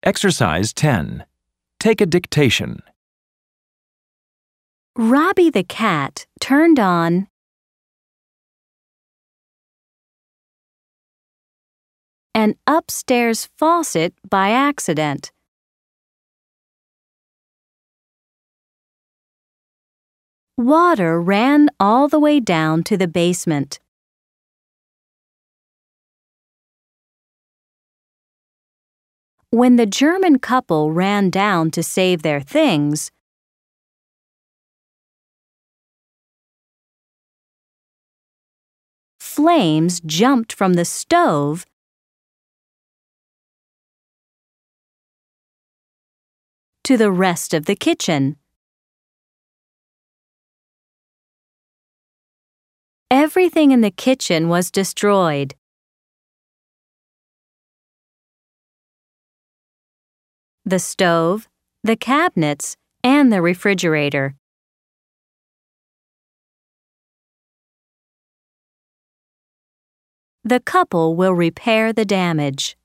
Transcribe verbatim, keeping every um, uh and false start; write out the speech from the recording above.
Exercise ten. Take a dictation. Robbie the cat turned on an upstairs faucet by accident. Water ran all the way down to the basement. When the German couple ran down to save their things, flames jumped from the stove to the rest of the kitchen. Everything in the kitchen was destroyed. The stove, the cabinets, and the refrigerator. The couple will repair the damage.